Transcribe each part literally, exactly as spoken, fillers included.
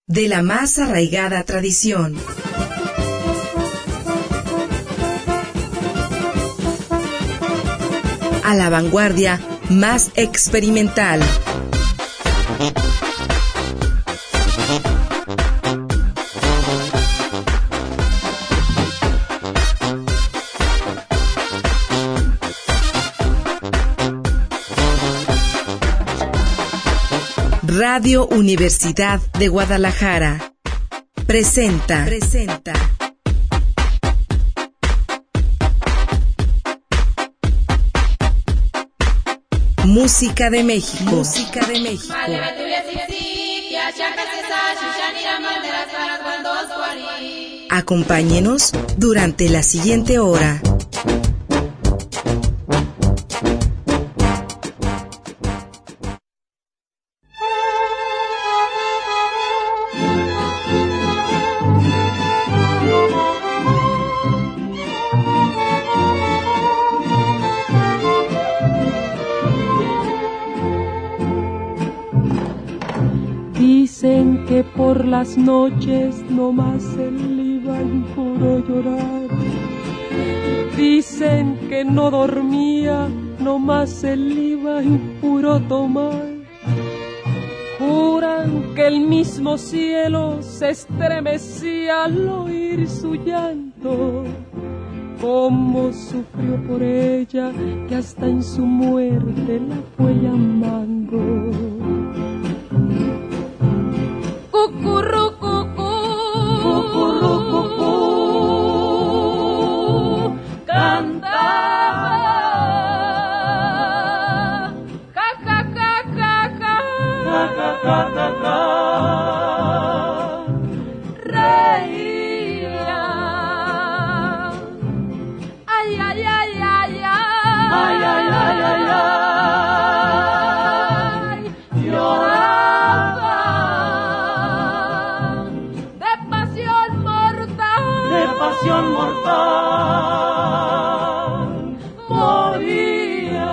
de la más arraigada tradición. A la vanguardia más experimental. Radio Universidad de Guadalajara presenta, presenta Música de México. Música de México. Acompáñenos durante la siguiente hora. Dicen que por las noches nomás él iba en puro llorar. Dicen que no dormía, nomás él iba en puro tomar. Juran que el mismo cielo se estremecía al oír su llanto. Cómo sufrió por ella, que hasta en su muerte la fue llamando. Cucurrucucú, cucurrucucú, cantaba, ja ja ja ja ja, ja ja ja ja ja, reía, ay ay ay ay ay, ay ay ay ay ay, lloraba. Pasión mortal moría.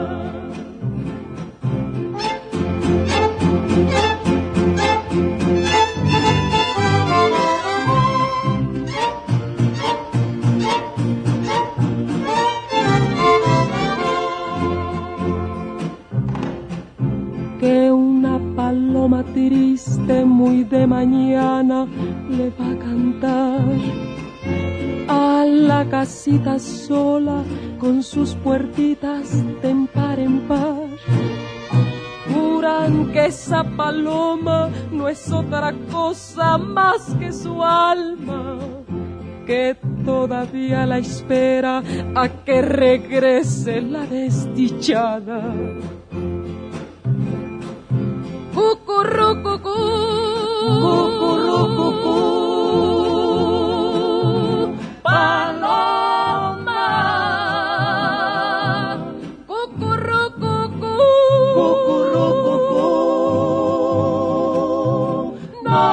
Que una paloma triste muy de mañana le va a cantar a la casita sola con sus puertitas de par en par. Juran que esa paloma no es otra cosa más que su alma, que todavía la espera a que regrese la desdichada. Cucurrucucú, cucurrucucú, paloma, cucurrucucú, cucurrucucú, no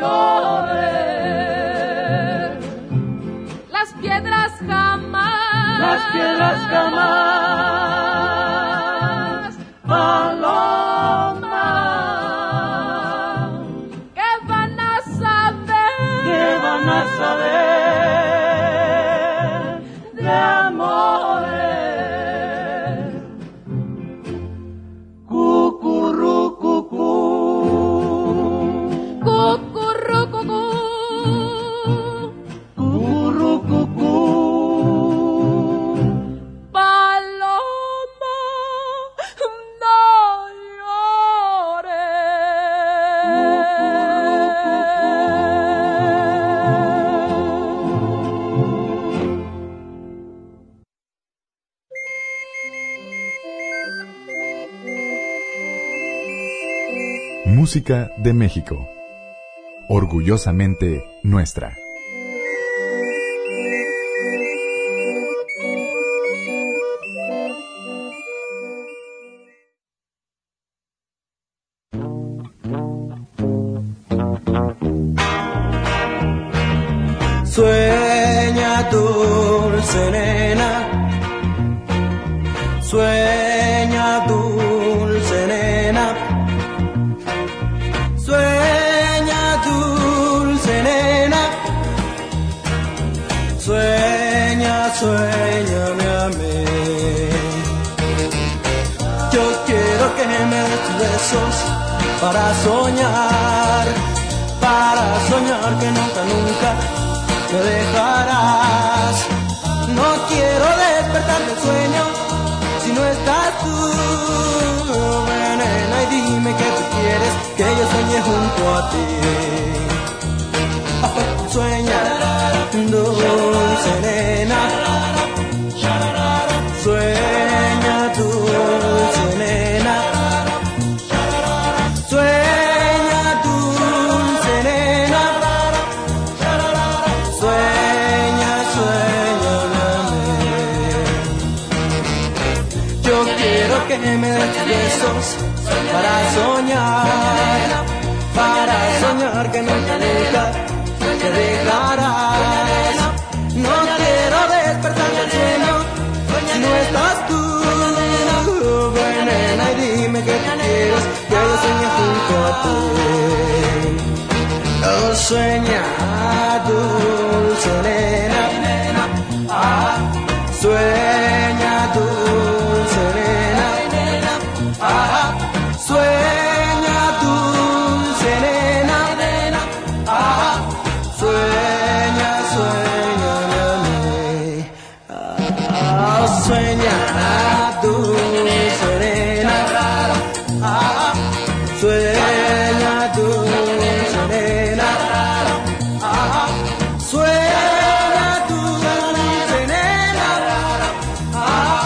llores, las piedras jamás, las piedras jamás, paloma, ¿qué van a saber? ¿Qué van a saber? De amores, cucurrucucú, cucurrucucú, cucurrucucú, paloma, no Música de México. Orgullosamente nuestra. Sueña, dulce nena, sueña, dulce nena, sueña, dulce suéñame a mí. Yo quiero que me des tus besos para soñar, para soñar que nunca, nunca me dejarás. No quiero despertar del sueño si no estás tú, nena, y dime que tú quieres que yo sueñe junto a ti. Sueña, dulce nena, sueña, dulce nena, sueña, dulce nena, sueña, sueñame. Yo quiero que me des besos para soñar, para soñar que nunca, nunca te dejarás. No quiero despertar del sueño si no estás tú, nena, y dime que tú quieres que yo sueñe junto a ti. Oh, sueña, dulce nena, ah, sueña, dulce nena, ah, sueña, dulce nena, ah, sueña, sueñame a mí. Ah, sueña, dulce nena, ah, sueña, dulce nena, ah, sueña, dulce nena, ah,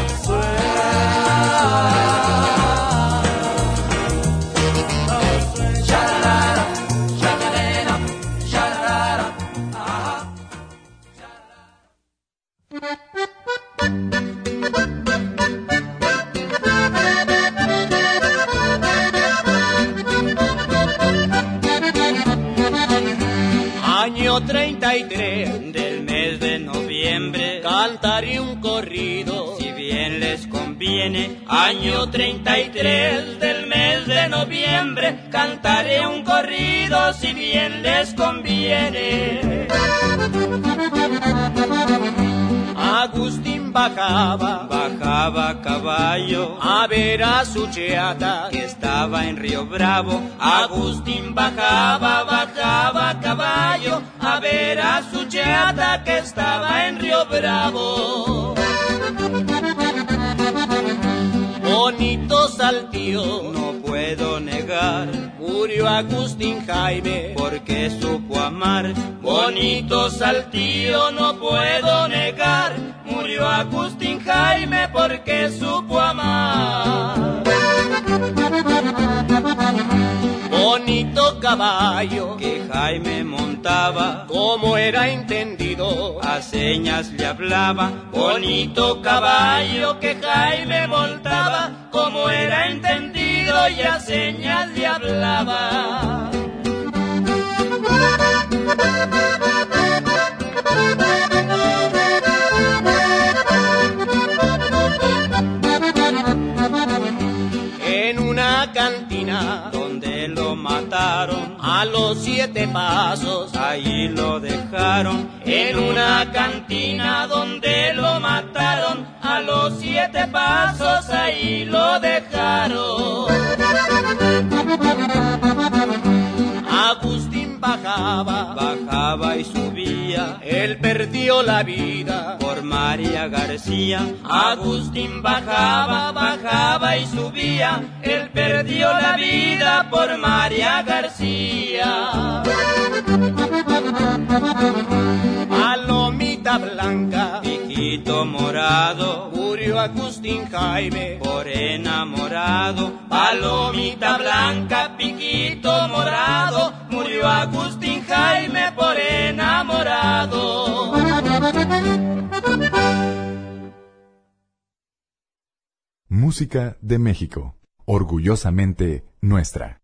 Año treinta y tres del mes de noviembre, cantaré un corrido, si bien les conviene. Año treinta y tres del mes de noviembre, cantaré un corrido, si bien les conviene. Agustín bajaba, bajaba a caballo, a ver a su cheata que estaba en Río Bravo. Agustín bajaba, bajaba a caballo, a ver a su cheata que estaba en Río Bravo. Bonito Saltillo, no puedo negar, murió Agustín Jaime porque supo amar. Bonito Saltillo, no puedo negar, murió Agustín Jaime porque supo amar. Bonito caballo que Jaime montaba, como era entendido, a señas le hablaba. Bonito caballo que Jaime montaba, como era entendido y a señas le hablaba. En una cantina donde lo mataron, a los siete pasos ahí lo dejaron. En una cantina donde lo mataron, a los siete pasos ahí lo dejaron. Agustín bajaba, bajaba y subía, él perdió la vida por María García. Agustín bajaba, bajaba y subía, él perdió la vida por María García. Palomita blanca, piquito morado, murió Agustín Jaime por enamorado. Palomita blanca, piquito morado, murió Agustín Jaime por enamorado. Música de México, orgullosamente nuestra.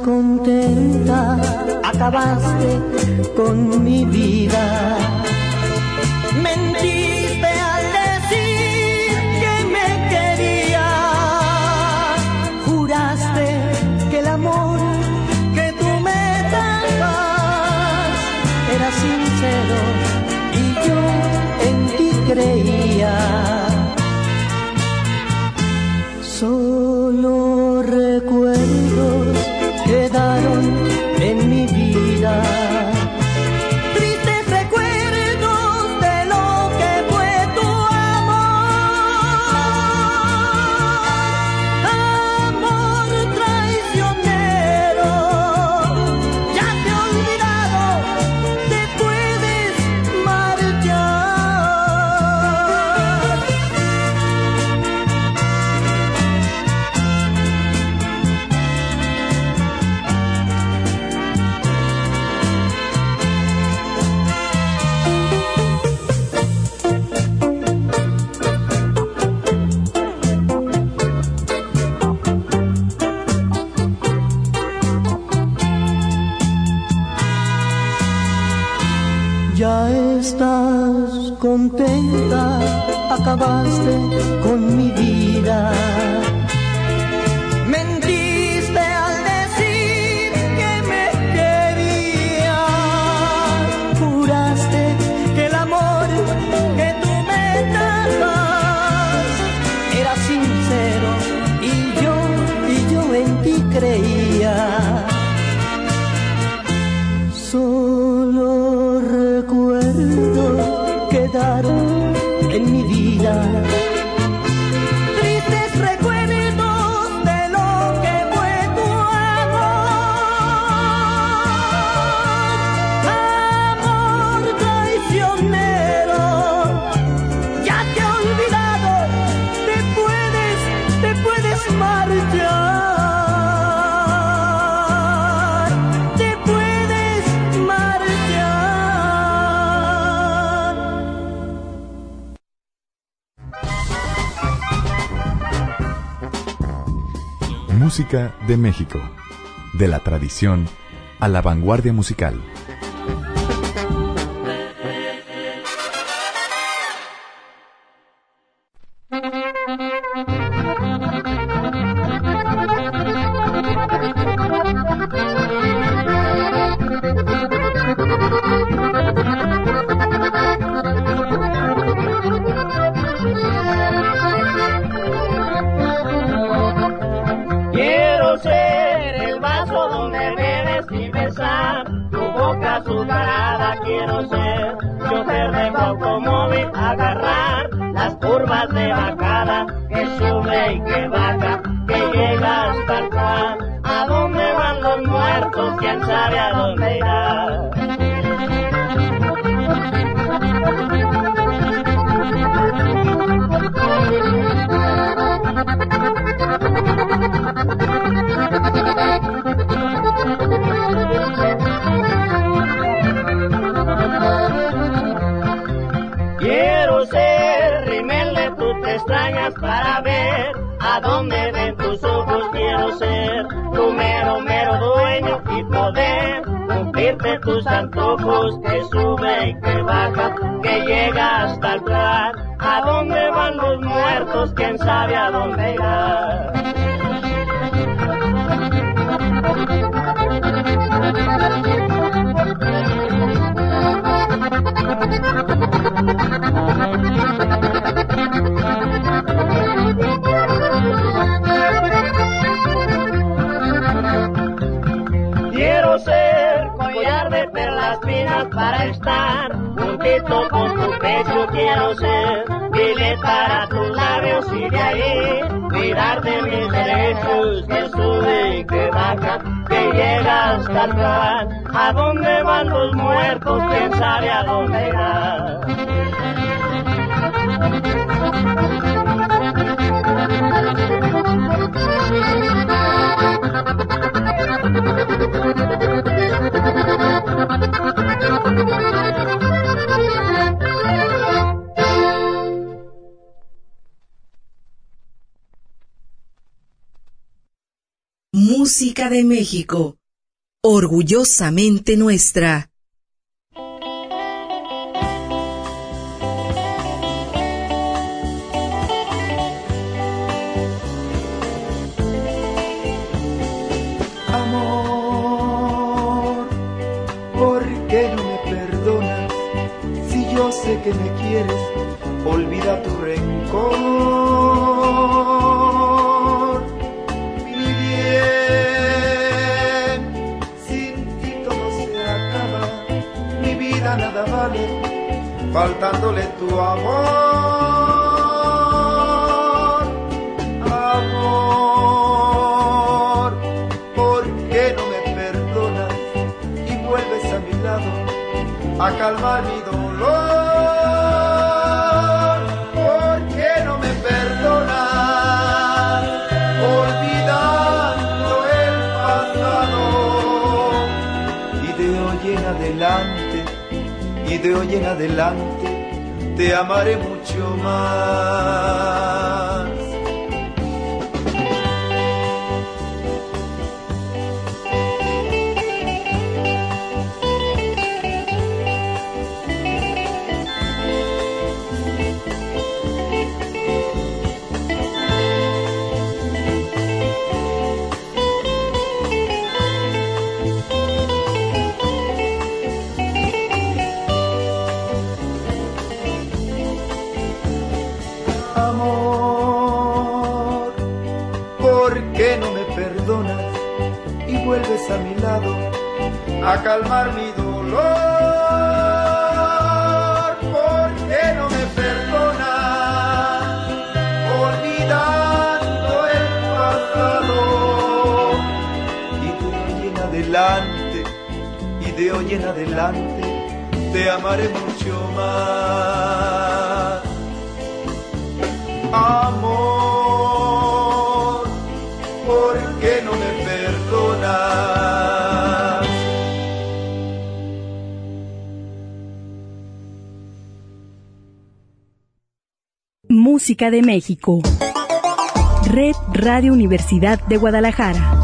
contenta, acabaste con mi vida. Mentiste al decir que me querías. Juraste que el amor que tú me dabas era sincero y yo en ti creía. Solo recuerdos quedaron en mi vida. Tristes recuerdos de lo que fue tu amor. Amor traicionero, ya te he olvidado, te puedes marchar. Ya estás contenta, acabaste con mi vida. Mentiste al decir que me querías. Juraste que el amor que tú me dabas era sincero y yo, y yo en ti creía. Solo recuerdos quedaron en mi vida. Tristes recuerdos de lo que fue tu amor. Amor traicionero, ya te he olvidado, te puedes, te puedes marchar. Música de México, de la tradición a la vanguardia musical. Quiero ser el vaso donde bebes sin besar, tu boca azucarada quiero ser, chofer de tu automóvil, agarrar las curvas de bajada, que sube y que baja, que llega hasta el cual. ¿A dónde van los muertos? ¿Quién sabe a dónde irá? Quiero ser rimel de tus pestañas para ver a dónde ven tus ojos. Quiero ser tu mero, mero dueño y poder cumplirte tus antojos, que sube y que baja, que llega hasta el plan. ¿A dónde van los muertos? ¿Quién sabe a dónde irá? Quiero ser collar de perlas finas para estar juntito con tu pecho. Quiero ser bilet para tus labios y de ahí cuidar de mis derechos, que sube y que baja, que llega hasta el plan. ¿A dónde van los muertos? ¿Quién sabe a dónde irá? Música de México, orgullosamente nuestra. Amor, ¿por qué no me perdonas? Si yo sé que me quieres, olvida tu rencor. Mi bien, sin ti todo se acaba, mi vida nada vale, faltándole tu amor. Amor, ¿por qué no me perdonas y vuelves a mi lado a calmar mi dolor? Adelante, y de hoy en adelante te amaré mucho más. Vuelves a mi lado a calmar mi dolor. ¿Por qué no me perdonas olvidando el pasado? Y de hoy en adelante, y de hoy en adelante te amaré mucho más. Amor, ¿por qué no me perdonas? Música de México. Red Radio Universidad de Guadalajara.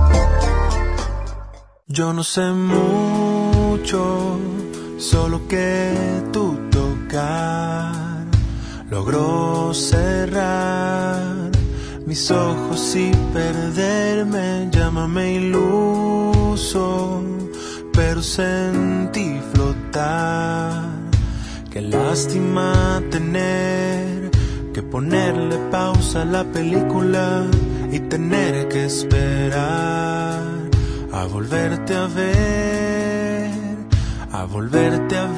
Yo no sé mucho, solo que tu tocar logró cerrar mis ojos y perderme. Llámame iluso, pero sentí flotar. Qué lástima tener que ponerle pausa a la película y tener que esperar a volverte a ver, a volverte a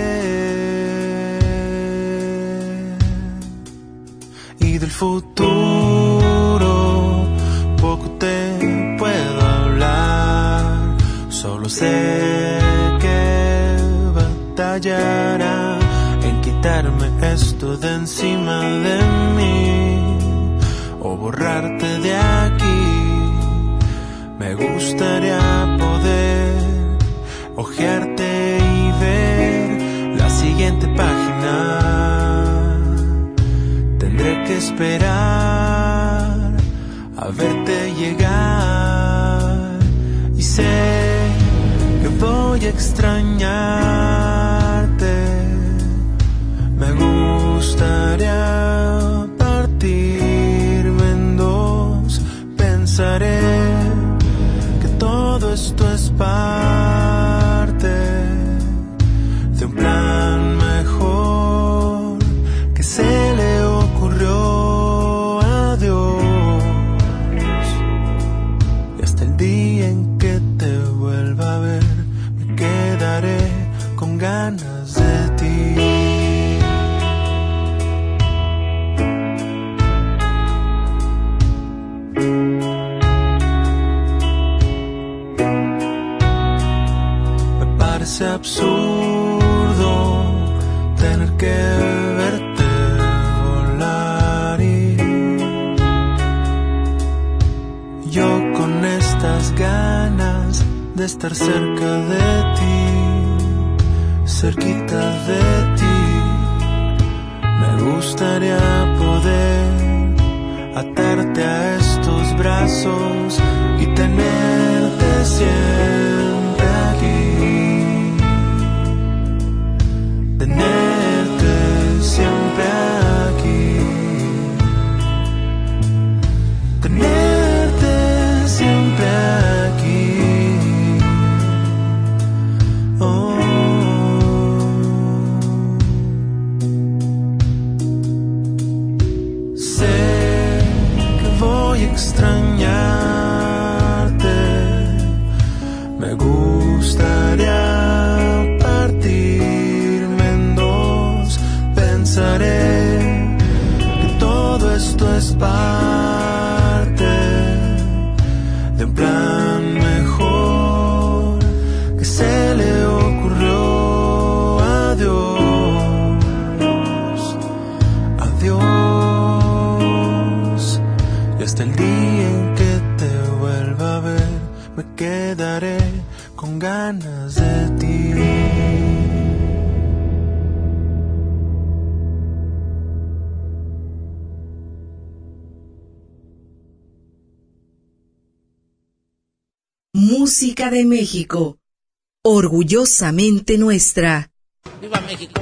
ver. Y del futuro poco te puedo hablar, solo sé que batallará en quitarme esto de encima de mí o borrarte de aquí. Me gustaría poder ojearte y ver la siguiente página. Tendré que esperar a verte llegar y sé que voy a extrañarte. Me gustaría partirme en dos, pensaré que todo esto es parte de un plan mejor que se le ocurrió a Dios. Y hasta el día en que te vuelva a ver, me quedaré con ganas de ti. Es absurdo tener que verte volar y yo con estas ganas de estar cerca de ti, cerquita de ti. Me gustaría poder atarte a estos brazos y tenerte siempre aquí, tenerte siempre aquí, tenerte siempre aquí. Oh. Extrañarte, me gustaría partirme en dos, pensaré que todo esto es parte de un plan mejor que se le ocurrió a Dios, a Dios. Y hasta el día en que te vuelva a ver, me quedaré con ganas de ti. Música de México, orgullosamente nuestra. ¡Viva México!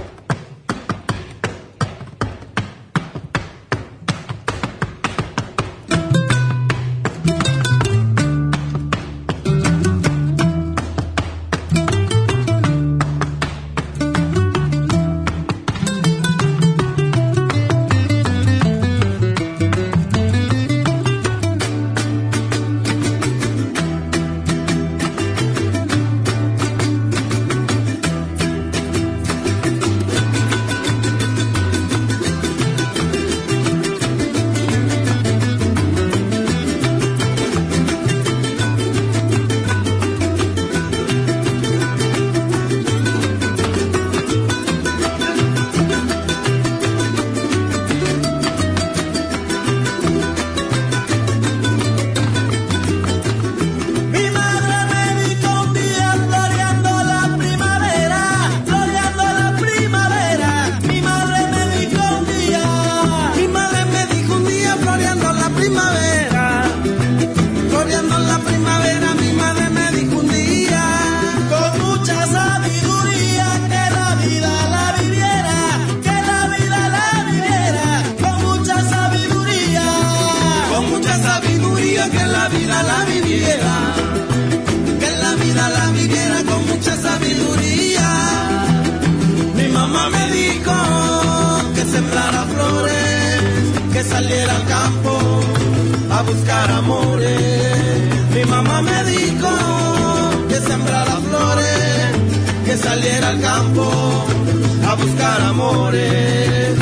Saliera al campo a buscar amores. Mi mamá me dijo que sembrara flores, que saliera al campo a buscar amores.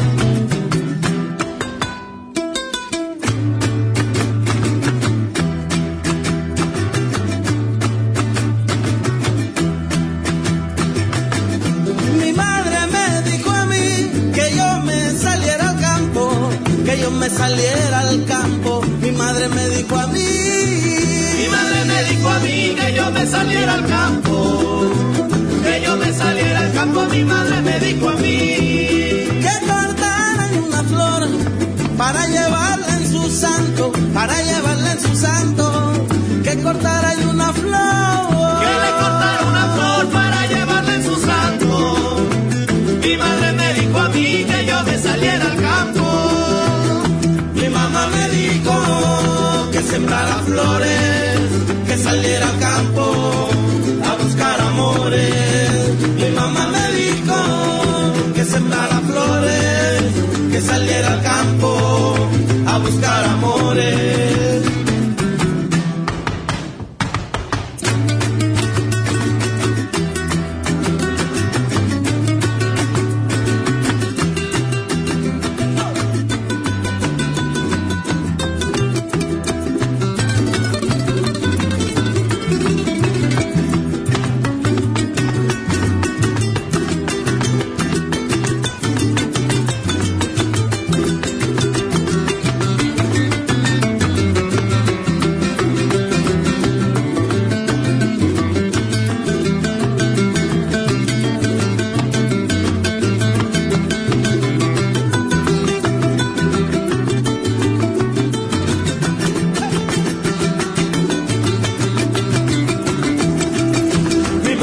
Mi madre me dijo a mí que yo me saliera al campo, que yo me saliera al campo. Mi madre me dijo a mí, mi madre me dijo a mí que yo me saliera al campo, que yo me saliera al campo. Mi madre me dijo a mí que cortaran una flor para llevarla en su santo, para llevarla en su santo, que cortara una flor, que le cortara una flor para llevarla en su santo. Mi madre me dijo a mí que yo me saliera al campo. Mi mamá me dijo que sembrara flores, que saliera al campo a buscar amores. Mi mamá me dijo que sembrara flores, que saliera al campo a buscar amores.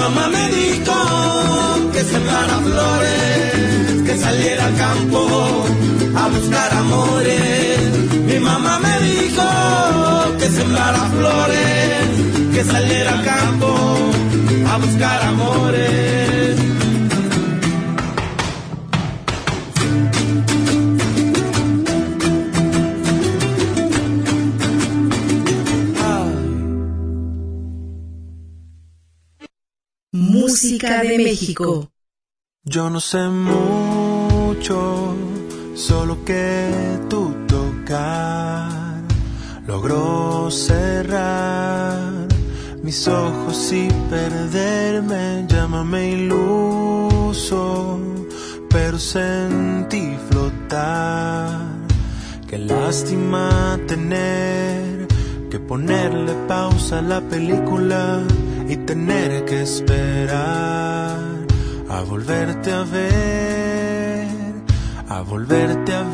mamá me dijo que sembrara flores, que saliera al campo a buscar amores. Mi mamá me dijo que sembrara flores, que saliera al campo a buscar amores. Música de México. Yo no sé mucho, solo que tu tocar logró cerrar mis ojos y perderme. Llámame iluso, pero sentí flotar. Qué lástima tener que ponerle pausa a la película y tener que esperar a volverte a ver, a volverte a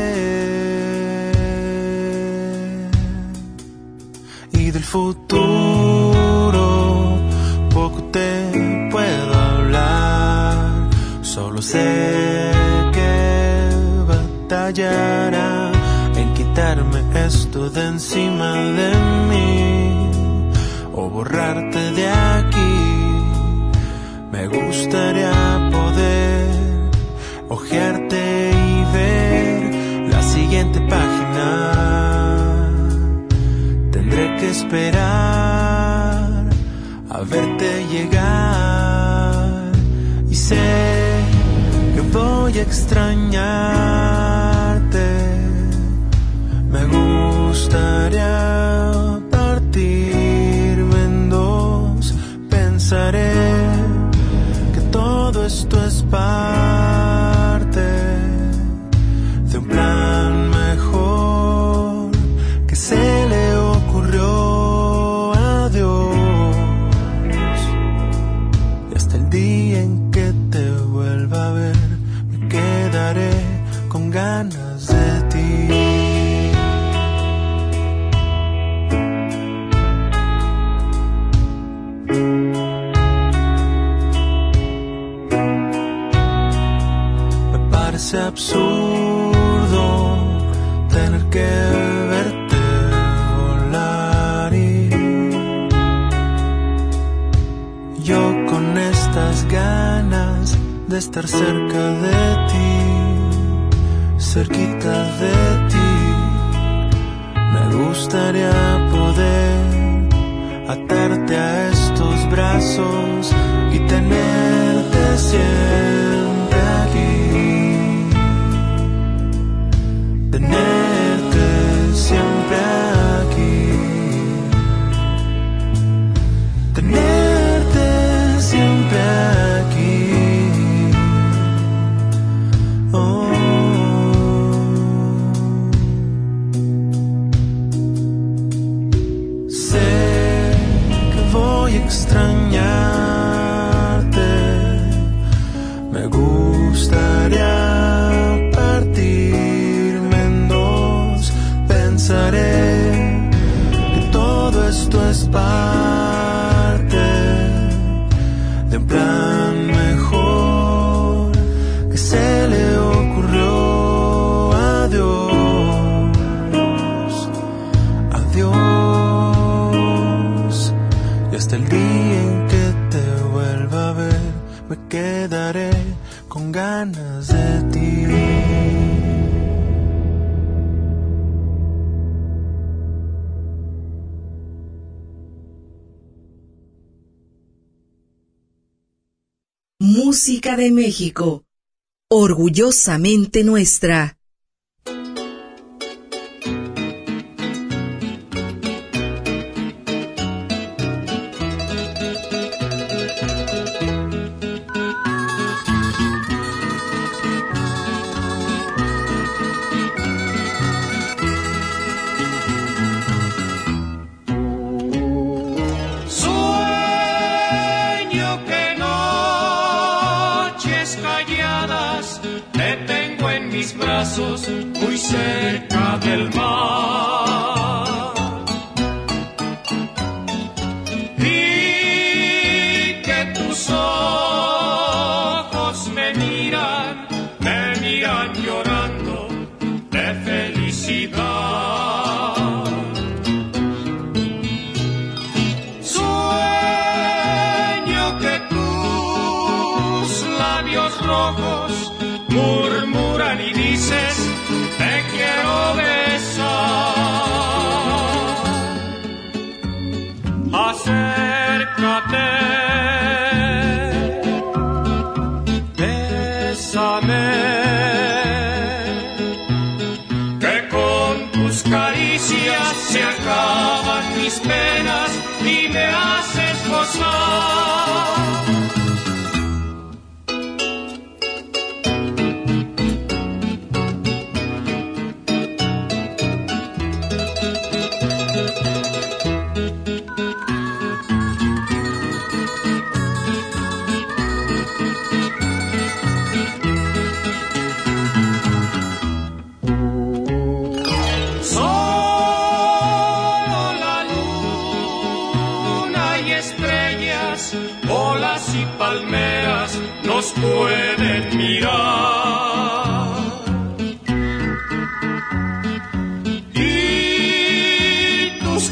ver. Y del futuro poco te puedo hablar, solo sé que batallará en quitarme esto de encima de mí o borrarte de aquí. Me gustaría poder ojearte y ver la siguiente página. Tendré que esperar a verte llegar y sé que voy a extrañarte. Me gustaría partirme en dos, pensaré que todo esto es parte de un plan mejor que se le ocurrió a Dios. Y hasta el día en que te vuelva a ver, me quedaré con ganas de ti. Parece absurdo tener que verte volar y yo con estas ganas de estar cerca de ti, cerquita de ti. Me gustaría poder atarte a estos brazos y tenerte siempre aquí. Tenerte siempre aquí, tenerte siempre aquí. Oh. Sé que voy a extrañarte, me gustaría que todo esto es parte de un plan mejor que se le ocurrió a Dios, a Dios. Y hasta el día en que te vuelva a ver, me quedaré con ganas de ti. Música de México, orgullosamente nuestra. Muy cerca del mar y que tu ojos murmuran y dices, te quiero besar. Acércate, bésame, que con tus caricias se acaban mis penas y me haces gozar. Palmeras nos pueden mirar y tus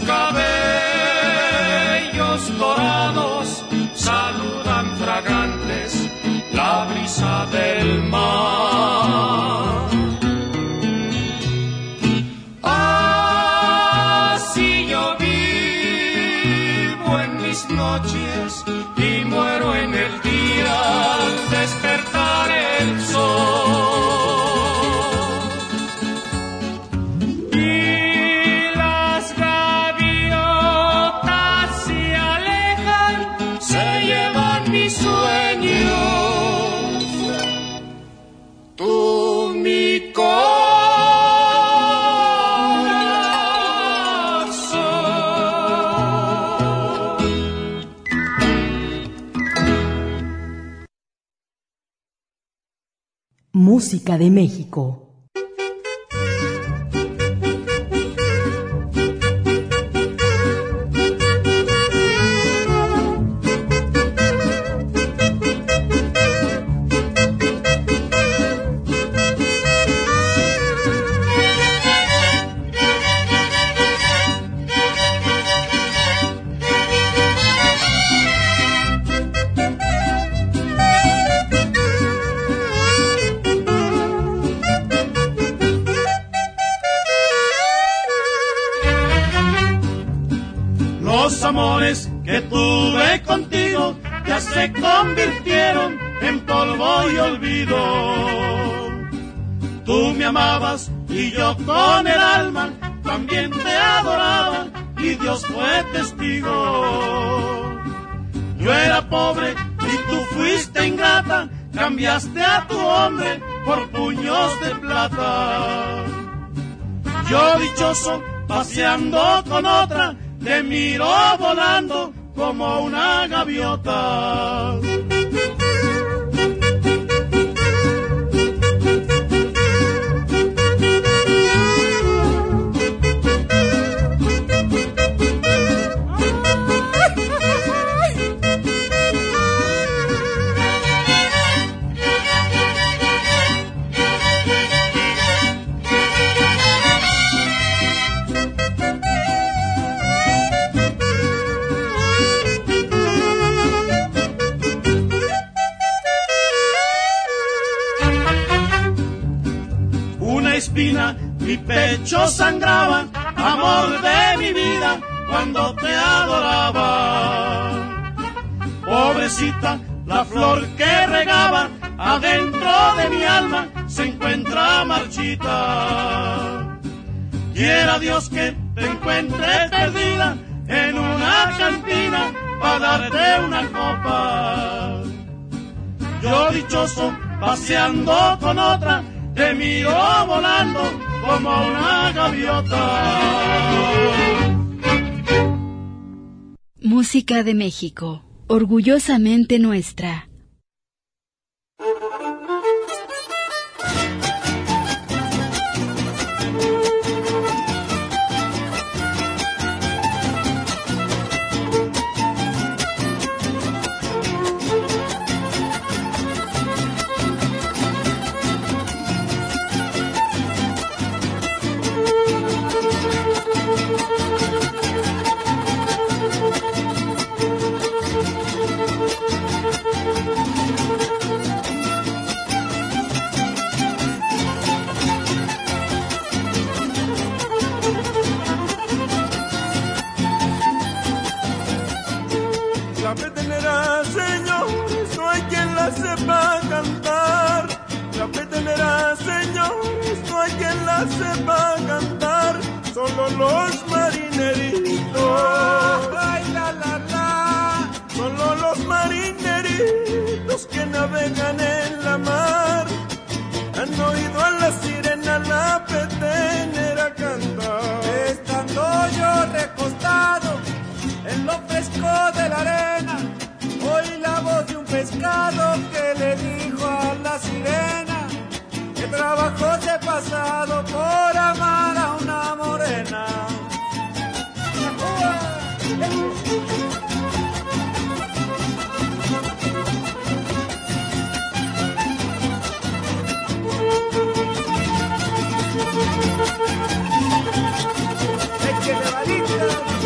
cabellos dorados saludan fragantes la brisa del mar. Así yo vivo en mis noches y muero en el día al despertar el sol. Y las gaviotas se alejan, se llevan mis sueños. Tú, mi corazón. Música de México. Amores que tuve contigo ya se convirtieron en polvo y olvido. Tú me amabas y yo con el alma también te adoraba y Dios fue testigo. Yo era pobre y tú fuiste ingrata, cambiaste a tu hombre por puños de plata. Yo dichoso paseando con otra, te miro volando como una gaviota. Mi pecho sangraba, amor de mi vida, cuando te adoraba. Pobrecita, la flor que regaba adentro de mi alma se encuentra marchita. Quiera Dios que te encuentre perdida en una cantina para darte una copa. Yo dichoso paseando con otra, te miro volando como una gaviota. Música de México, orgullosamente nuestra. petenera, señores, no hay quien la sepa cantar. La petenera, señores, no hay quien la sepa cantar. Solo los marineritos. Ay, la, la, la. Solo los marineritos que navegan en la mar han oído a la sirena, la petenera cantar. Estando yo recostado en lo fresco de la arena, oí la voz de un pescado que le dijo a la sirena que trabajó de pasado por amar a una morena. Échale balita,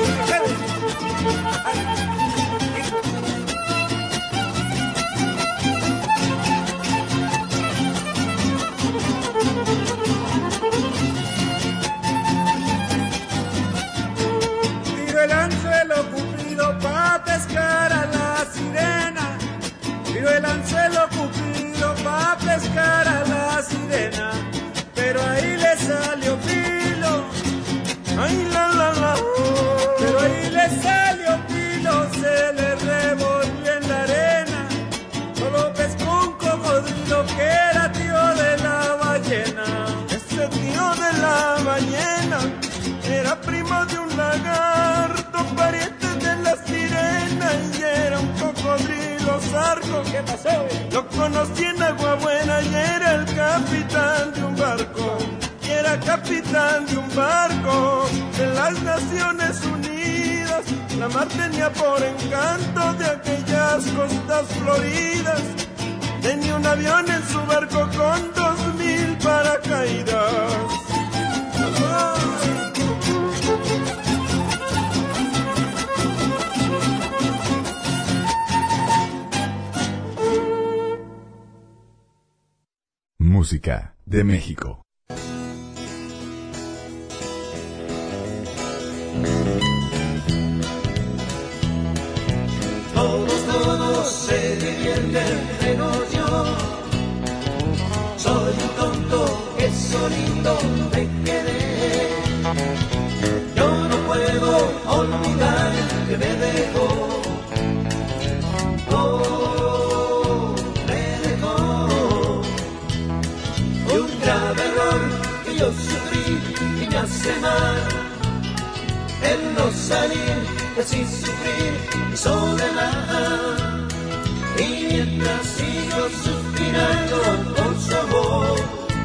tiro el anzuelo Cupido pa' pescar a la sirena. Tiro el anzuelo Cupido pa' pescar a la sirena. Pero ahí le salió filo. Ay, la, la, la. Pero ahí le salió filo, se le revolvió en la arena. Solo pescó un cocodrilo que era tío de la ballena. Ese tío de la ballena era primo de un lagarto, pariente de la sirena, y era un cocodrilo zarco. ¿Qué pasó? Lo conocí en Agua Buena y era el capitán de un barco. Y era capitán de un barco de las Naciones Unidas. La mar tenía por encanto de aquellas costas floridas. Tenía un avión en su barco con dos mil paracaídas. Música de México. Todos, todos se divierten menos yo. Soy un tonto que solito me quedé. Yo no puedo olvidar que me dejó. Oh, me dejó. Fue un grave error que yo sufrí y me hace mal. El no salir, así sufrir mi soledad. Y mientras sigo suspirando por su amor,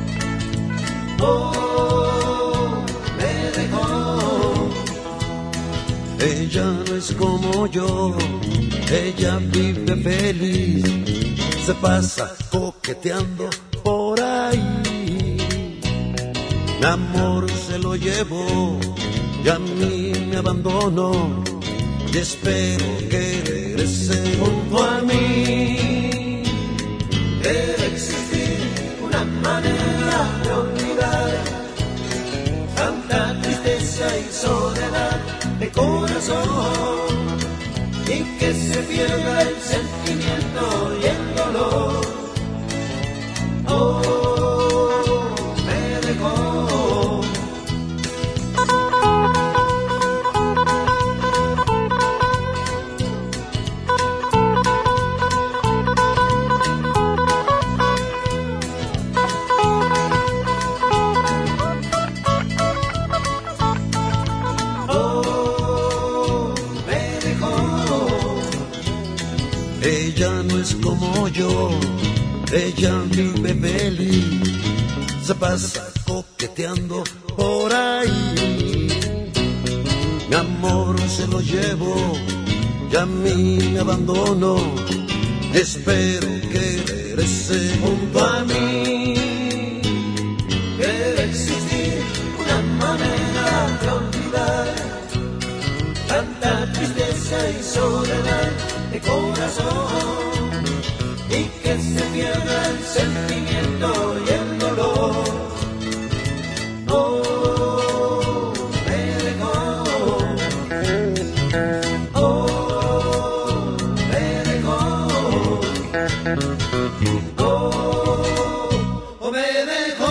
oh, me dejó. Ella no es como yo, ella vive feliz, se pasa coqueteando por ahí. Mi amor se lo llevó y a mí me abandonó, y espero que regrese junto a mí. Debe existir una manera de olvidar tanta tristeza y soledad de corazón, y que se pierda el sentimiento y el dolor. Oh, me dejó. Ella no es como yo, ella vive feliz, se pasa coqueteando por ahí. Mi amor se lo llevo y a mí me abandonó, espero que regrese junto a mí. Debe existir una manera de olvidar tanta tristeza y soledad de corazón, y que se pierda el sentimiento y el dolor. Oh, me dejó. Oh, me dejó. Oh, me dejó.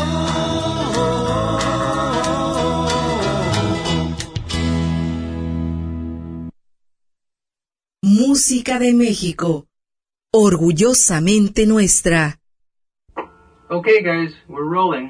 Música de México, orgullosamente nuestra. Okay, guys, we're rolling.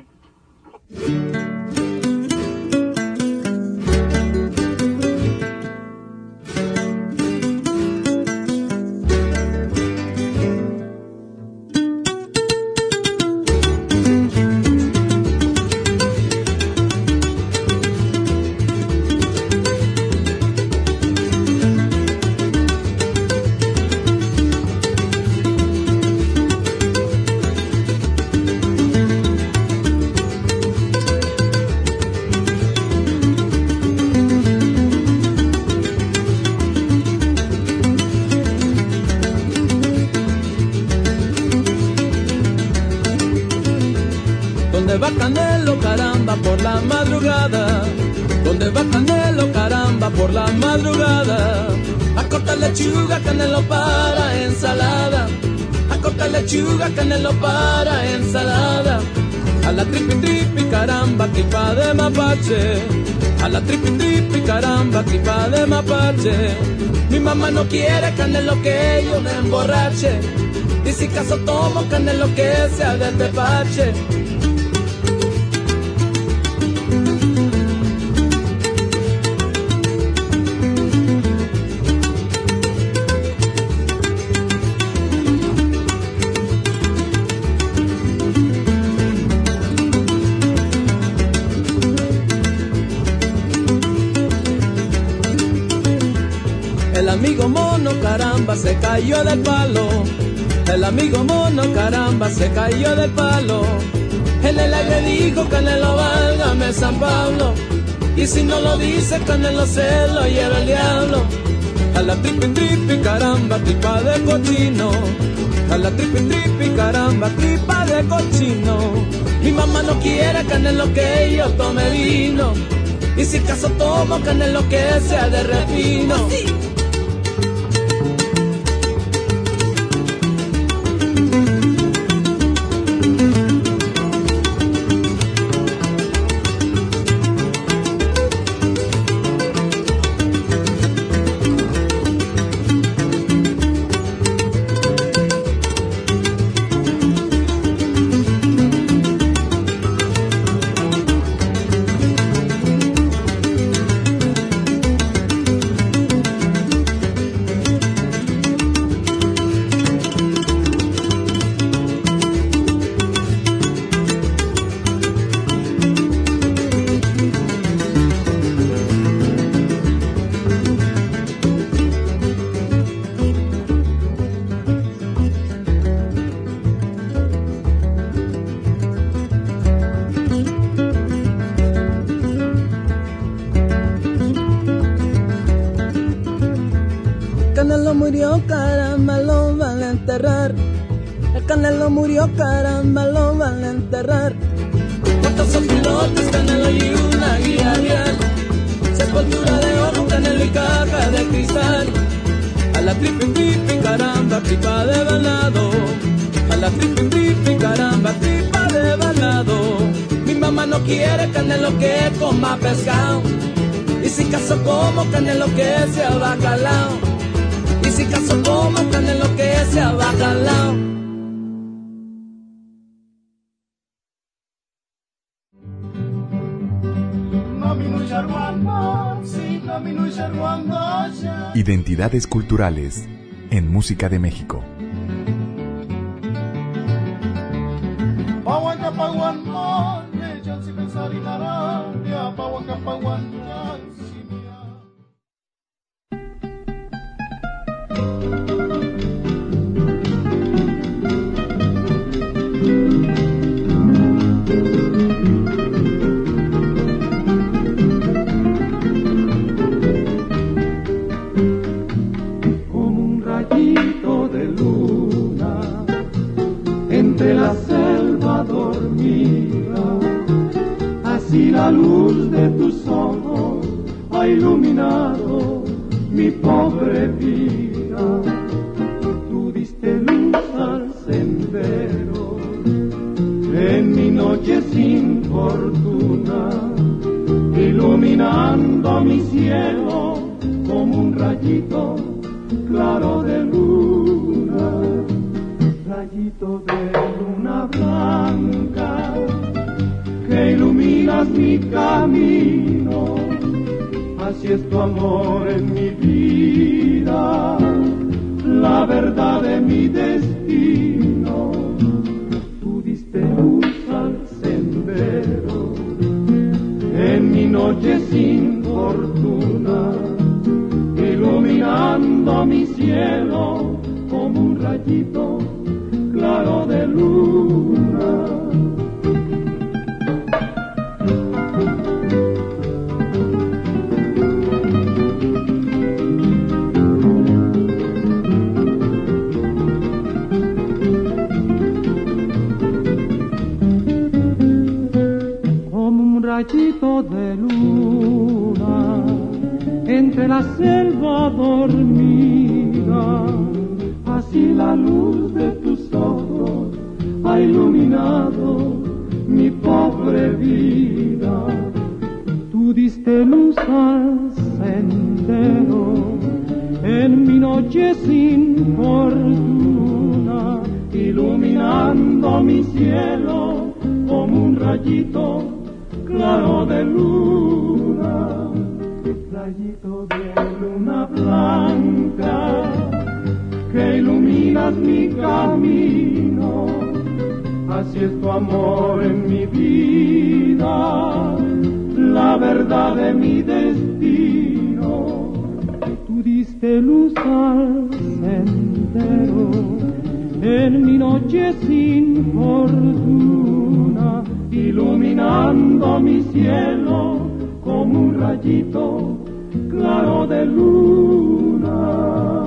¿Dónde va Canelo, caramba, por la madrugada? ¿Dónde va Canelo, caramba, por la madrugada? A cortar lechuga, Canelo para ensalada. A cortar lechuga, Canelo para ensalada. A la tripi tripi, caramba, tripa de mapache. A la tripi tripi, caramba, tripa de mapache. Mi mamá no quiere, Canelo, que yo me emborrache. Y si caso tomo, Canelo, que sea de tepache. El amigo mono, caramba, se cayó del palo. El amigo mono, caramba, se cayó del palo. En el aire dijo, Canelo, válgame San Pablo. Y si no lo dice, Canelo, se lo lleva el diablo. A la tripi tripi, caramba, tripa de cochino. A la tripi tripi, caramba, tripa de cochino. Mi mamá no quiere, Canelo, que yo tome vino. Y si caso tomo, Canelo, que sea de refino. Canelo murió, caramba, lo van a enterrar. El Canelo murió, caramba, lo van a enterrar. ¿Cuántos son pilotos, Canelo y una guía vial? Sepultura de oro, Canelo y caja de cristal. A la tripi tripi, caramba, tripa de balado. A la tripi tripi, caramba, tripa de balado. Mi mamá no quiere, Canelo, que coma pescado. Y si caso como, Canelo, que sea bacalao. Y si caso como, Canelo, que sea bacalao. Identidades culturales en Música de México. Entre la selva dormida, así la luz de tus ojos ha iluminado mi pobre vida. Tú diste luz al rayito claro de luna, rayito de luna blanca, que iluminas mi camino, así es tu amor en mi vida, la verdad de mi destino. Tú diste luz al sendero, en mi noche sin fortuna, iluminando mi cielo como un rayito claro de luna. Rayito de luna entre la selva dormida, así la luz de tus ojos ha iluminado mi pobre vida. Tú diste luz al sendero en mi noche sin fortuna, iluminando mi cielo como un rayito claro de luna, rayito de luna blanca, que iluminas mi camino, así es tu amor en mi vida, la verdad de mi destino. Tú diste luz al sendero en mi noche sin fortuna, iluminando mi cielo como un rayito claro de luna.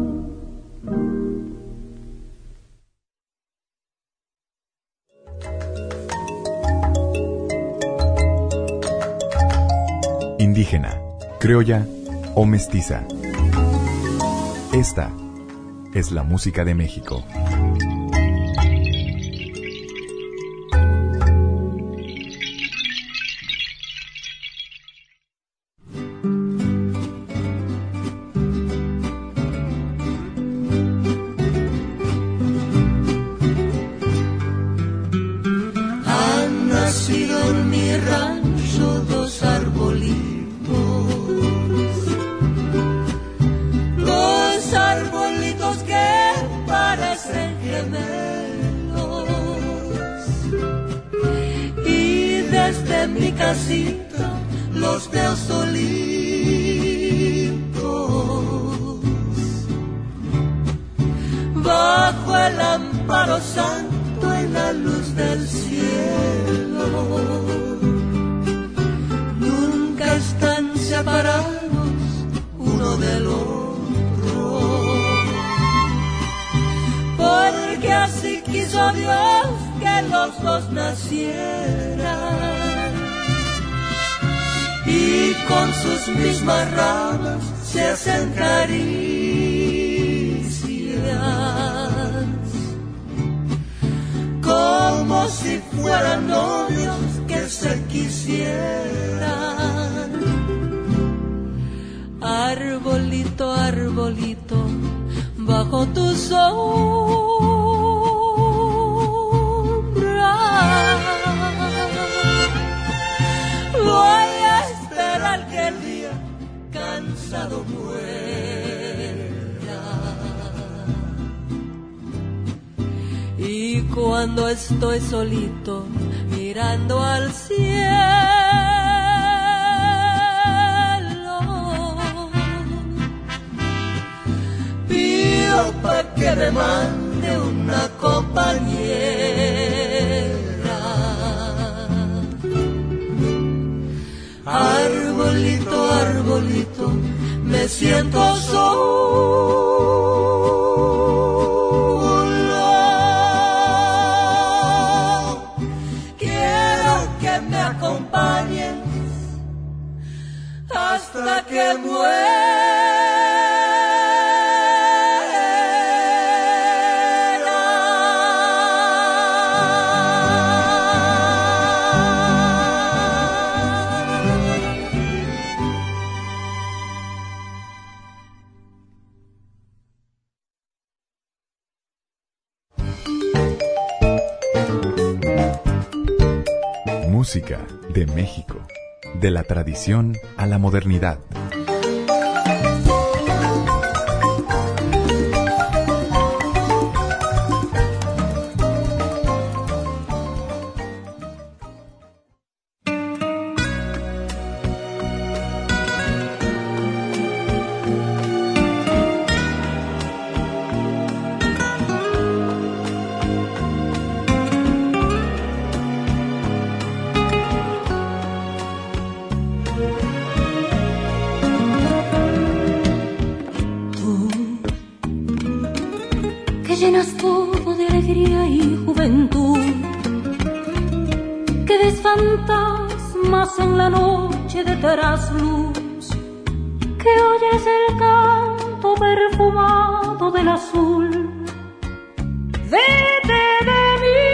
Indígena, criolla o mestiza. Esta es la música de México. Arbolito, arbolito, bajo tu sombra voy a esperar que el día cansado muera, y cuando estoy solito mirando al cielo, pa' que me mande una compañera. Arbolito, arbolito, me siento solo. Quiero que me acompañes hasta que muera. Música de México. De la tradición a la modernidad. Llenas todo de alegría y juventud, que ves fantasmas en la noche de trasluz, que oyes el canto perfumado del azul. Vete de mí,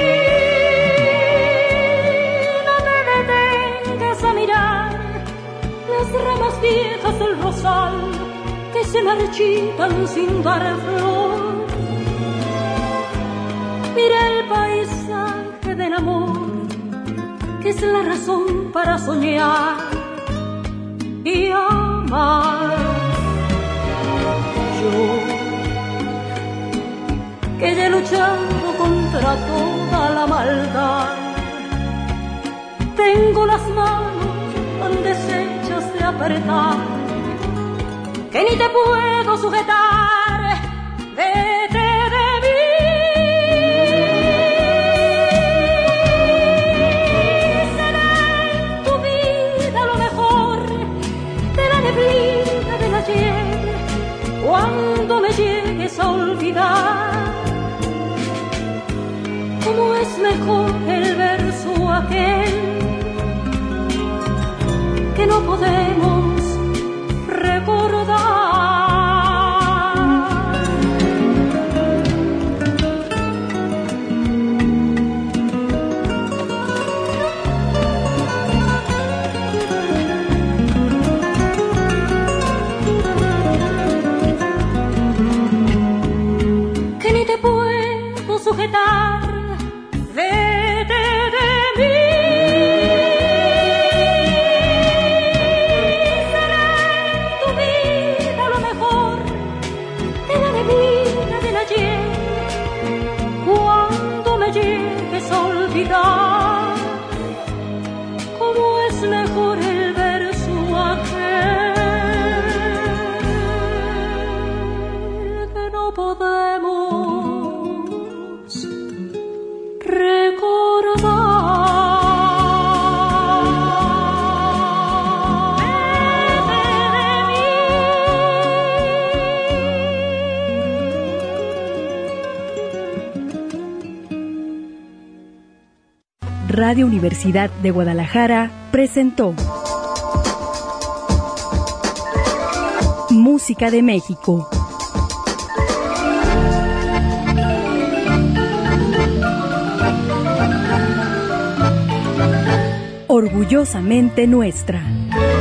no te detengas a mirar las ramas viejas del rosal que se marchitan sin dar flor. Mira el paisaje del amor, que es la razón para soñar y amar. Yo, que ya he luchado contra toda la maldad, tengo las manos tan deshechas de apretar, que ni te puedo sujetar. Vete de mí. Cuando me llegues a olvidar, cómo es mejor el verso aquel que no podemos recordar. Sujetar, vete de mí. Será en tu vida lo mejor de la neblina del ayer, cuando me llegues a olvidar, cómo es mejor el verso aquel que no podemos Radio Universidad de Guadalajara presentó Música de México. Orgullosamente nuestra.